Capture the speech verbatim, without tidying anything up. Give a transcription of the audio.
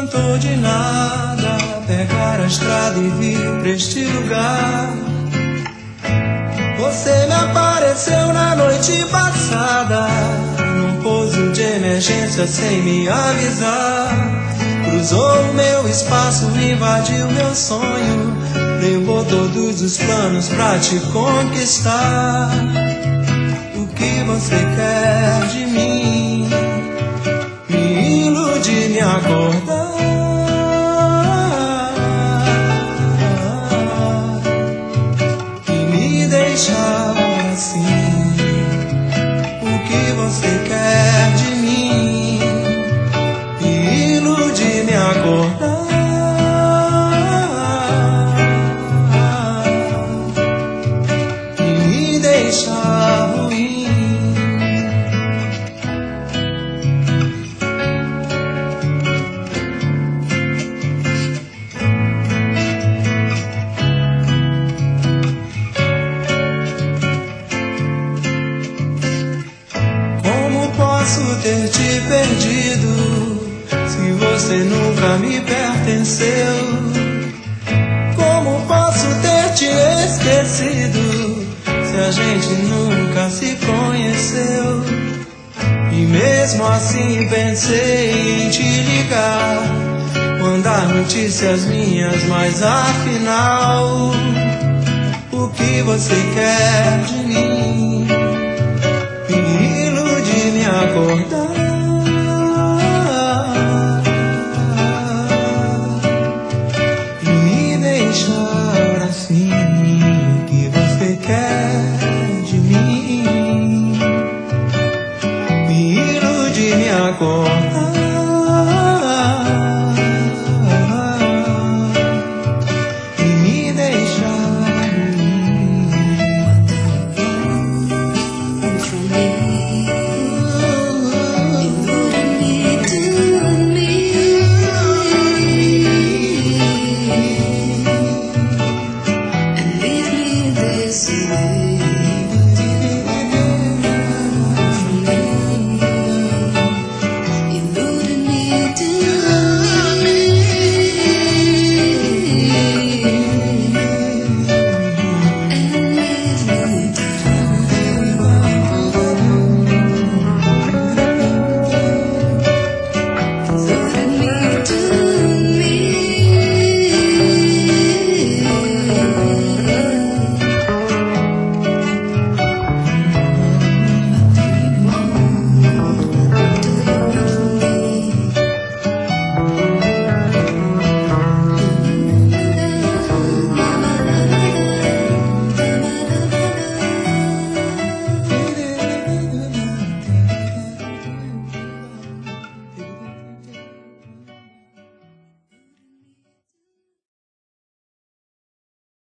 adiantou de nada pegar a estrada e vir pra este lugar. Você me apareceu na noite passada, num pouso de emergência sem me avisar. Cruzou o meu espaço, invadiu meu sonho, levou todos os planos pra te conquistar. O que você quer de mim? Me ilude, me acordar e me deixar assim. O que você quer de mim? Me ilude, me acordar e me deixar ruim. Posso ter te perdido se você nunca me pertenceu? Como posso ter te esquecido se a gente nunca se conheceu? E mesmo assim pensei em te ligar, mandar notícias minhas, mas afinal, o que você quer de mim? Me ilude, me acordar e me deixar assim. O que você quer de mim? Me ilude, me acordar